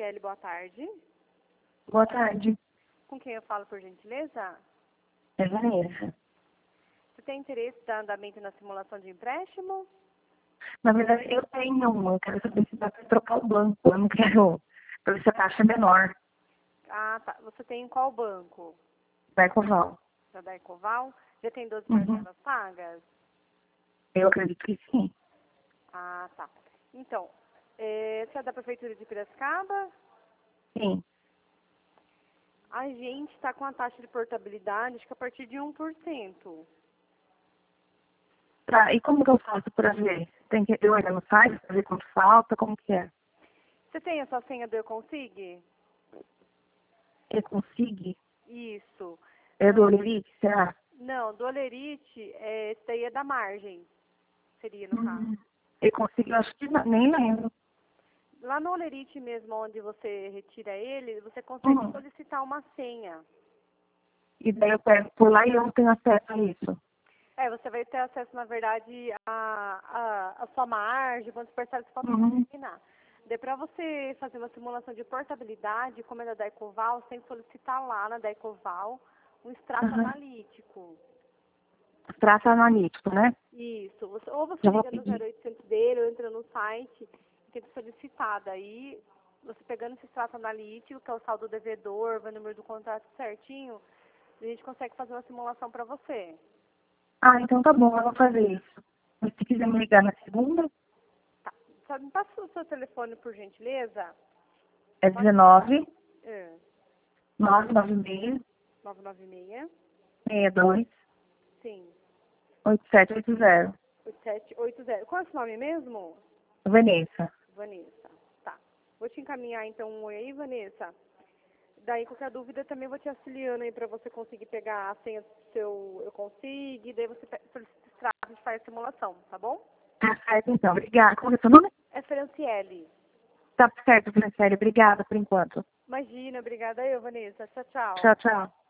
Franciele, boa tarde. Boa tarde. Com quem eu falo, por gentileza? É Vanessa. Você tem interesse em dar andamento na simulação de empréstimo? Na verdade, eu tenho uma. Eu quero saber se dá para trocar o banco. Eu não quero, para ver se a taxa é menor. Ah, tá. Você tem em qual banco? Da Ecoval. Da Daicoval? Já tem 12 Uhum. parcelas pagas? Eu acredito que sim. Ah, tá. Então, você é da Prefeitura de Piracicaba? Sim. A gente está com a taxa de portabilidade, acho que a partir de 1%. Tá, e como que eu faço para ver? Tem que eu olhar no site para ver quanto falta, como que é? Você tem a sua senha do Eu Consigo? Eu consigo? Isso. É do Olerite, será? Não, do Olerite, esse daí é da margem, seria no caso. Eu consigo, eu acho que nem lembro. Lá no Olerite mesmo, onde você retira ele, você consegue Uhum. solicitar uma senha. E daí eu pego por lá e eu não tenho acesso a isso. Você vai ter acesso, na verdade, a sua margem, quantos parcelas você pode Uhum. determinar. Daí, para você fazer uma simulação de portabilidade, como é da Daicoval, você tem que solicitar lá na Daicoval um extrato Uhum. analítico. Traço analítico, né? Isso. Ou você Já vou liga no pedir. 0800 dele, ou entra no site e tenta solicitar. Daí, você pegando esse extrato analítico, que é o saldo devedor, vai o número do contrato certinho, a gente consegue fazer uma simulação para você. Ah, então tá bom, eu vou fazer isso. Mas se quiser me ligar na segunda, Tá. Só me passa o seu telefone, por gentileza. é Pode? 19 É. 996 996. 62 Sim. 8780. 8780. Qual é o seu nome mesmo? Vanessa. Vanessa. Tá. Vou te encaminhar, então, um oi aí, Vanessa. Daí, qualquer dúvida, também vou te auxiliando aí pra você conseguir pegar a senha do seu Eu Consigo. E daí você solicita o extrato e faz a simulação, tá bom? Tá certo, então. Obrigada. Como é seu nome? É Franciele. Tá certo, Franciele. Obrigada por enquanto. Imagina, obrigada eu, Vanessa. Tchau, tchau. Tchau, tchau.